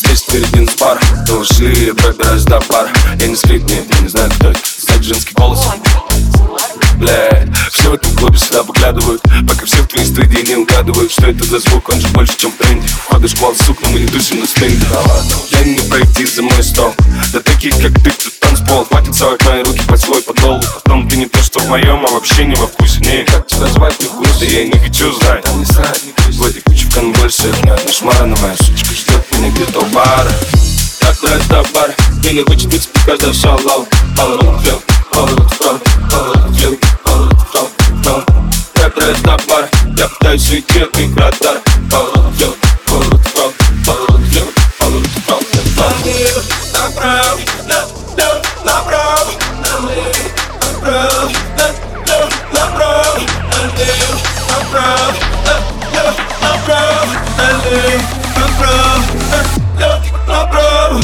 здесь впереди нас пара. Мы ушли, я пробираюсь до пара. Я не скрит, нет, я не знаю, кто это. Кстати, женский голос. Блядь, все в этом клубе сюда поглядывают, пока все в твои студии не угадывают, что это за звук, он же больше, чем в тренде. Входишь в сукна, но мы не тусим на стенде. Я не пройти за мой стол. Да таких, как ты, тут танцпол. Хватит совать мои руки под свой подол. Потом ты не то, что в моем, а вообще не во вкусе. Не, как тебя звать, не вкус, да я не хочу знать. В этой куче в конвульсиях одна шмара, но моя сучка ждет меня где-то у бара. Так нравится до бара, меня хочет быть каждый шалал. Поворот влево, поворот вправо, поворот влево, поворот вправо. Так нравится до бара, я пытаюсь уйти от моих радар. Поворот влево, поворот вправо, поворот влево, поворот вправо. Налево, направо, налево, направо, налево, направо, налево, направо, налево, направо, налево, направо, налево, направо, налево, направо.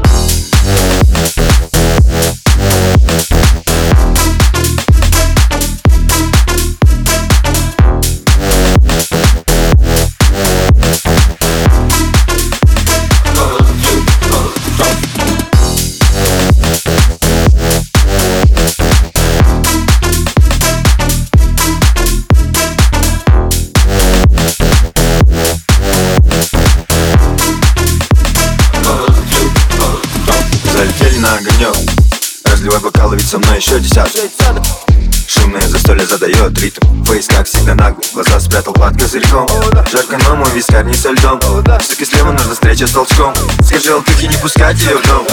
Залетели на огонек, разливай бокалы, ведь со мной еще десяток. Шумное застолье задает ритм, фейс как всегда наглый, глаза спрятал под козырьком. Жарко, но мой вискарь не со льдом, сука слева нужна встреча с толчком. Скажи алтухе не пускать ее в дом.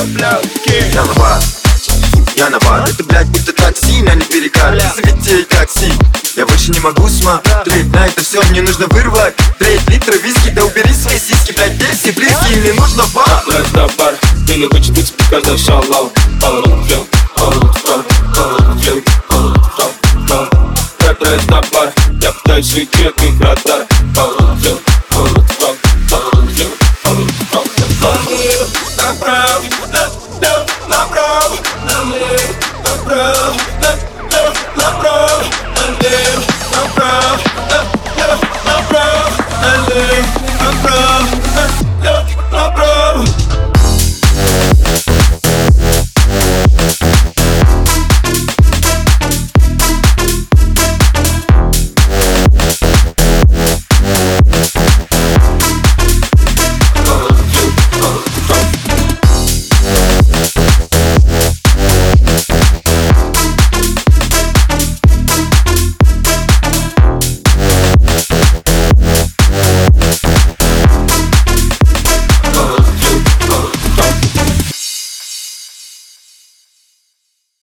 Я на бар, это, блядь, будто такси, на не перекар. Залететь такси, я больше не могу смотреть на это все, мне нужно вырвать 3 литра виски, да убери свои сиськи, блядь, где все близкие, мне нужно бар. Так нравится до бара, меня хочет быть каждый шалал. Поворот влево, поворот вправо, поворот влево, поворот вправо. Так нравится до бара, я пытаюсь уйти от моих радар. Поворот влево, поворот вправо, поворот влево, поворот вправо. Налево, направо, налево, направо, налево, направо, налево, направо, налево, направо, налево, направо, налево, направо.